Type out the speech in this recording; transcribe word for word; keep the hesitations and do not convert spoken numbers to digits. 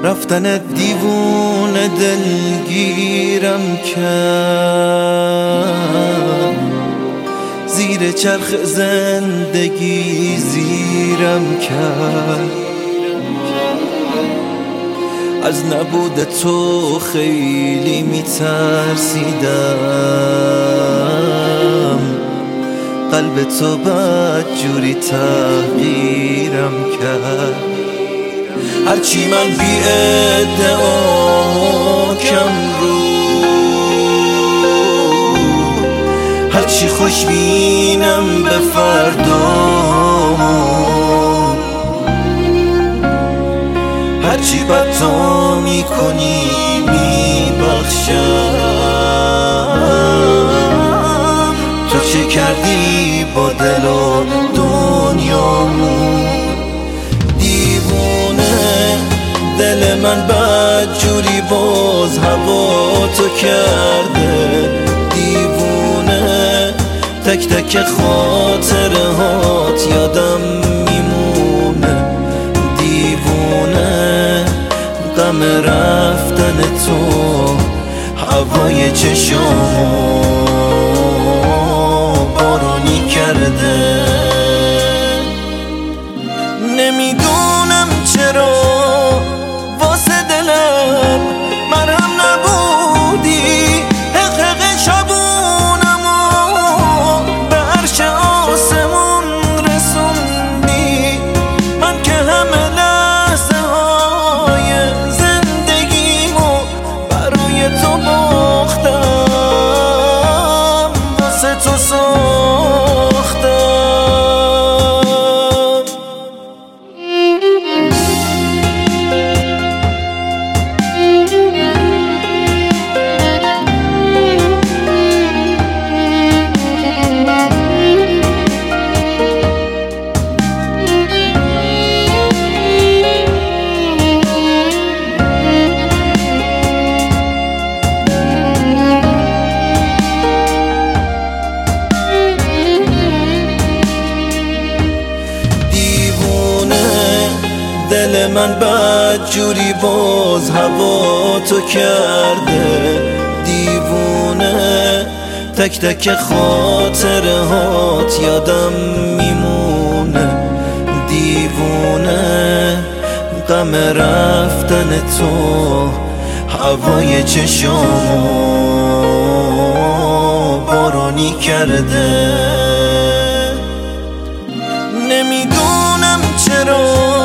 رفتن دیوونه دلگیرم کرد، زیر چرخ زندگی زیرم کرد. از نبود تو خیلی میترسیدم، قلب تو بدجوری تغییرم کرد. هرچی من بی ادعا کم رو، هرچی خوشبینم به فردا، هرچی بد تو میکنی میبخشم. تو چه کردی با دل و دنیامون؟ دیوونه دل من بدجوری باز هوا تو کرده. دیوونه تک تک خاطره هات یادم میمونه. دیوونه غم رفتن تو هوای چشامو بارونی کرده. نمیدونم چرا واسه دلم مرهم نبودی، حق حق شبونمو به عرش آسمون رسوندی. من که همه لحظه های زندگیمو برای تو باختم، واسه تو ساختم. دل من بدجوری باز هوا تو کرده. دیوونه تک تک خاطره هات یادم میمونه. دیوونه غم رفتن تو هوای چشامو بارونی کرده. نمیدونم چرا